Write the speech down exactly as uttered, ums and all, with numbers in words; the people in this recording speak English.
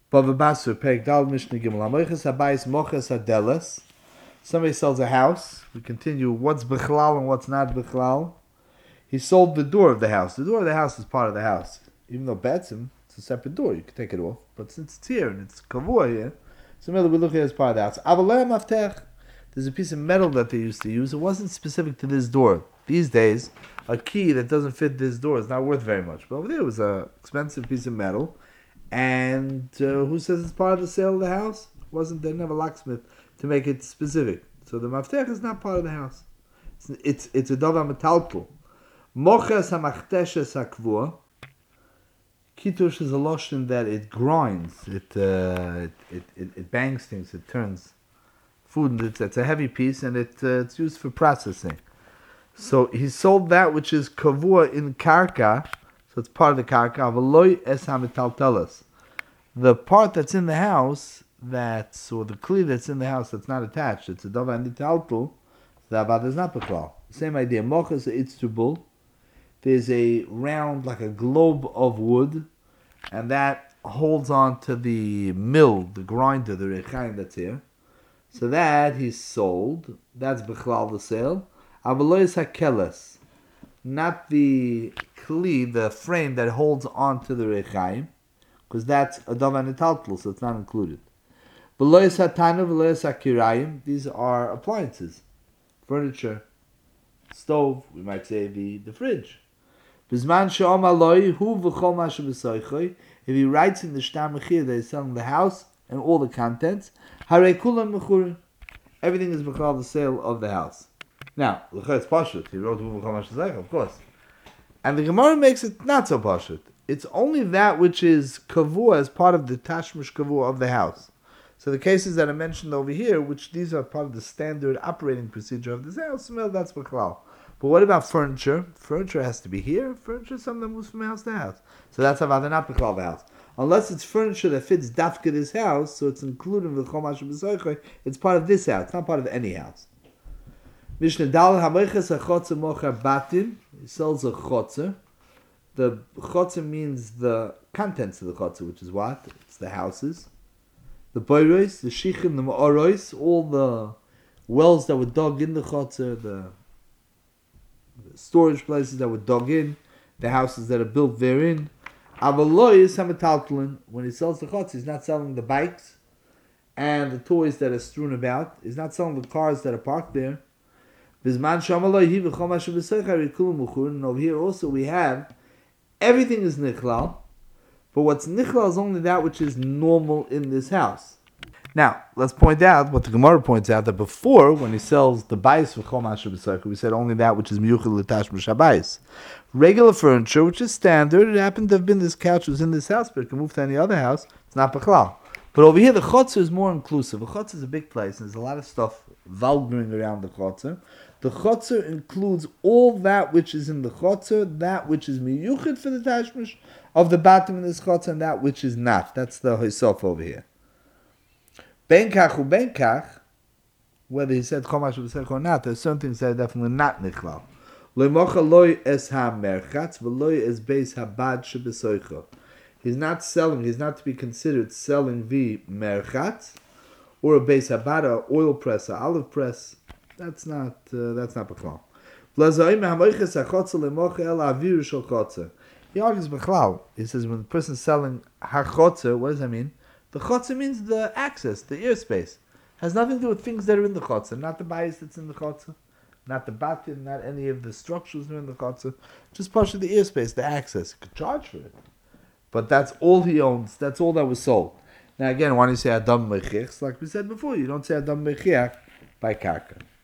Bava Basur, Perek Dal, Mishnah Gimel. Amoiches habayis moches hadeles. Somebody sells a house. We continue what's Bechlal and what's not Bechlal. He sold the door of the house. The door of the house is part of the house. Even though Batsim, it's a separate door. You can take it off. But since it's here and it's Kavua here, so we look at it as part of the house. Avaleh Maftech. There's a piece of metal that they used to use. It wasn't specific to this door. These days, a key that doesn't fit this door is not worth very much. But over there, it was an expensive piece of metal. And uh, who says it's part of the sale of the house? It wasn't, they didn't have a locksmith to make it specific. So the maftech is not part of the house. It's it's, it's a davar metalpul. Moches hamachteshes hakvua. Kitush is a lotion that it grinds, it, uh, it, it it bangs things, it turns food. It's, it's a heavy piece and it uh, it's used for processing. So he sold that which is kavua in karka. So it's part of the karka. Avaloi es hamitaltelas. The part that's in the house, that's or the kli that's in the house that's not attached, it's a davar nitalpul. The avad is not beklal. Same idea. Moches itztubul. There's a round, like a globe of wood, and that holds on to the mill, the grinder, the rechaim that's here. So that he sold. That's bechlal the sale. Avalois hakeles, not the kli, the frame that holds on to the rechaim, because that's a davar nitalpul, so it's not included. V'lois hatanu, v'lois hakirayim. These are appliances, furniture, stove. We might say the the fridge. If he writes in the shtar mechir that he's selling the house and all the contents, everything is b'chal the sale of the house. Now, it's pashut. He wrote of course, and the Gemara makes it not so pashut. It's only that which is kavua as part of the tashmish kavua of the house. So the cases that are mentioned over here, which these are part of the standard operating procedure of this house, well, that's b'chal. But what about furniture? Furniture has to be here. Furniture is something that moves from house to house. So that's how they're not becalled the house. Unless it's furniture that fits dafka this house, so it's included in the chomash b'soichoi, it's part of this house. It's not part of any house. Mishnah Dal hamoiches hachotzer mocher batin. He sells a chotzer. The chotzer means the contents of the chotzer, which is what? It's the houses. The boiros, the shichim, the ma'oros, all the wells that were dug in the chotzer, the The storage places that were dug in, the houses that are built therein. Avaloi is hamataltlin. When he sells the chotz, he's not selling the bikes and the toys that are strewn about. He's not selling the cars that are parked there. And over here also we have everything is nichlal, but what's nichlal is only that which is normal in this house. Now, let's point out what the Gemara points out, that before, when he sells the bais for Chol Masha B'Soicha, we said only that which is miyuchid l'tash b'shabayis. Regular furniture, which is standard, it happened to have been this couch was in this house, but it can move to any other house, it's not b'chlal. But over here, the chotzer is more inclusive. The chotzer is a big place, and there's a lot of stuff vulgaring around the chotzer. The chotzer includes all that which is in the chotzer, that which is miyuchid for the tashmish of the bottom in this chotzer, and that which is not. That's the hisof over here. Benkach u benkach, whether he said chomash b'seich or not, there's certain things that are definitely not nichlal. Loimocha loy es ha-merchatz, v'loy es beis ha-bad shebesoicha. He's not selling, he's not to be considered selling the merchatz, or a beis ha-bad, or oil press, or olive press. That's not, uh, that's not b'chlal. V'lazoim ha-moiches ha-chotzer loimocha el ha-avir shel chotzer. He argues b'chlal. He says when the person is selling ha-chotzer, what does that mean? The chotzer means the access, the airspace. Has nothing to do with things that are in the chotzer, not the bias that's in the chotzer, not the batin, not any of the structures that are in the chotzer, just partially the airspace, the access. You could charge for it. But that's all he owns, that's all that was sold. Now again, why do you say Adam Mechiach? Like we said before, you don't say Adam Mechiach by Karka.